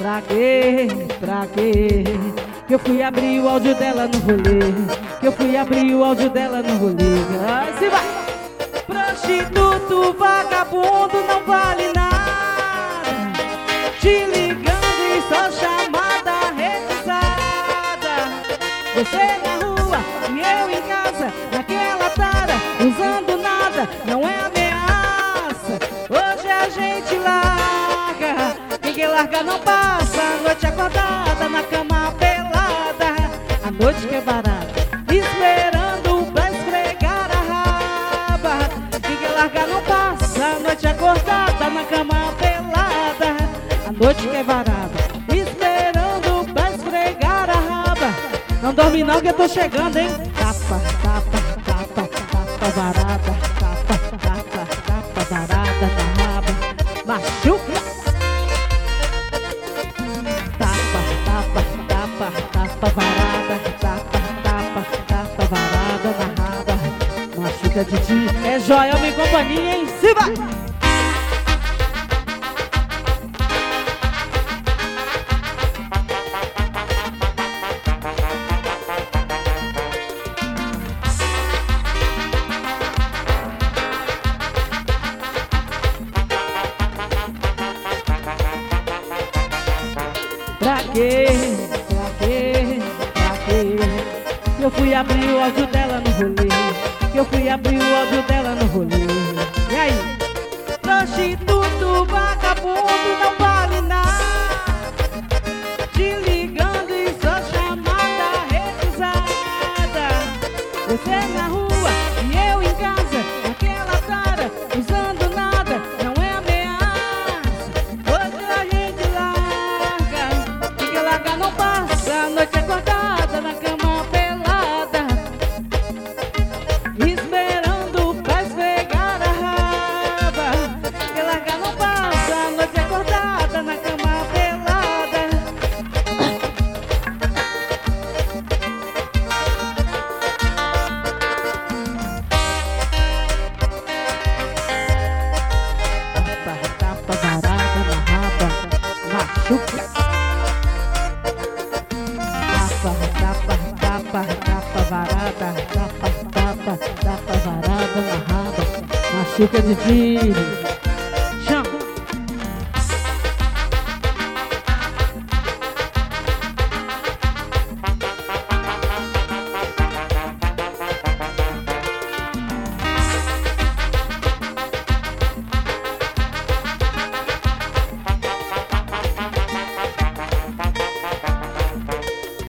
Pra quê? Pra quê? Que eu fui abrir o áudio dela no rolê. Que eu fui abrir o áudio dela no rolê. Ai, se vai! Prostituto, vagabundo, não vale nada. Te ligando e só chamada recusada. Você na rua e eu em casa, naquela tara, usando nada, não é ameaça. Hoje a gente larga, quem larga não passa. A noite acordada, na cama pelada, a noite que é barata, esperando pra esfregar a raba. Quem larga não passa. A noite acordada, na cama pelada, a noite que é barata, esperando pra esfregar a raba. Não dorme não que eu tô chegando, hein? Tapa, tapa, tapa, tapa varada, tapa, tapa, tapa varada na raba. Machuca! Tapa, tapa, tapa, tapa varada, tapa, tapa, tapa varada na raba. Machuca de ti, é Joelma e companhia, hein? Se vai! Pra quê? Pra quê? Pra quê? Eu fui abrir o áudio dela no rolê. Eu fui abrir o áudio dela no rolê. E aí? Prostituto, vagabundo, não vale nada. Te ligando e só chamada recusada. Você na rua e eu em casa, naquela tara, usando nada, não é ameaça. Hoje a gente larga, quem larga não passa. A noite acordada, na cama pelada, esperando pra esfregar a raba. Quem larga não passa. A noite acordada, na cama pelada. Tapa, tapa varada na raba. Machuca. Tapa, tapa, tapa, tapa varada, tapa, tapa, tapa varada na raba. Machuca de tiro.